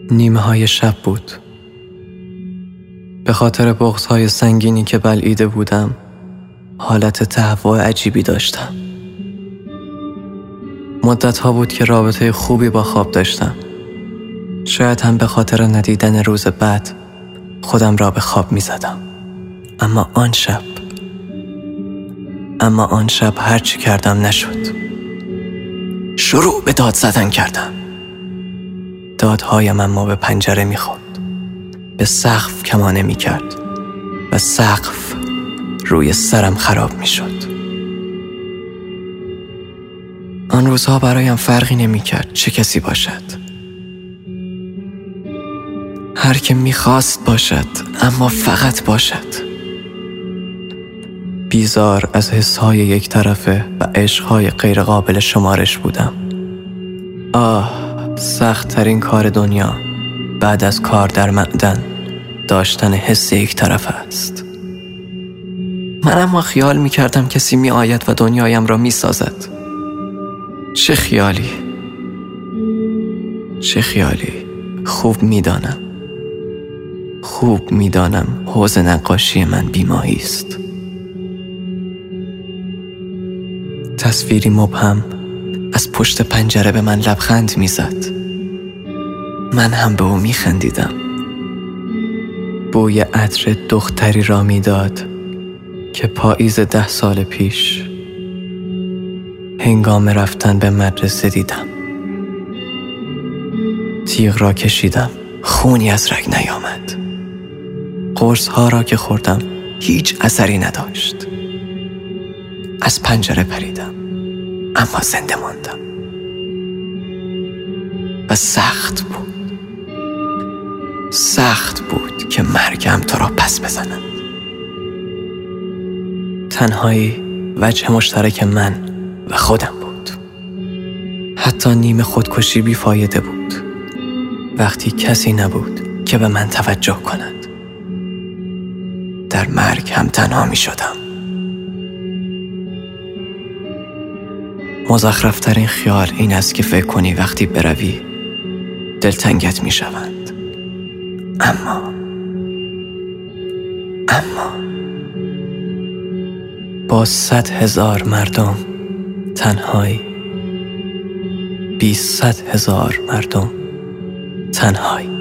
نیمه های شب بود. به خاطر بغض‌های سنگینی که بلعیده بودم حالت تهوع عجیبی داشتم. مدت‌ها بود که رابطه خوبی با خواب داشتم. شاید هم به خاطر ندیدن روز بعد خودم را به خواب می زدم. اما آن شب هر چی کردم نشد. شروع به داد زدن کردم. دادهایم اما به پنجره می خورد، به سقف کمانه می کرد و سقف روی سرم خراب می شد. آن روزها برایم فرقی نمی کرد چه کسی باشد. هر که می خواست باشد، اما فقط باشد. بیزار از حسهای یک طرفه و عشقهای غیر قابل شمارش بودم. سخت ترین کار دنیا بعد از کار در معدن داشتن حس یک طرفه است. من اما خیال می کردم کسی می آید و دنیایم را می سازد. چه خیالی. خوب می دانم حوض نقاشی من بیماهی است. تصویری مبهم از پشت پنجره به من لبخند می زد. من هم به او می خندیدم. بوی عطر دختری را می داد که پاییز 10 سال پیش هنگام رفتن به مدرسه دیدم. تیغ را کشیدم، خونی از رگ نیامد. قرص ها را که خوردم هیچ اثری نداشت. از پنجره پریدم، اما زنده ماندم و سخت بود که مرگم تو را پس بزند. تنهایی وجه مشترک من و خودم بود. حتی نیمه خودکشی بیفایده بود وقتی کسی نبود که به من توجه کند. در مرگ هم تنها می شدم. مزخرفترین خیال این است که فکر کنی وقتی بروی دلتنگت می شوند. اما با 100,000 مردم تنهایی، 200,000 مردم تنهایی.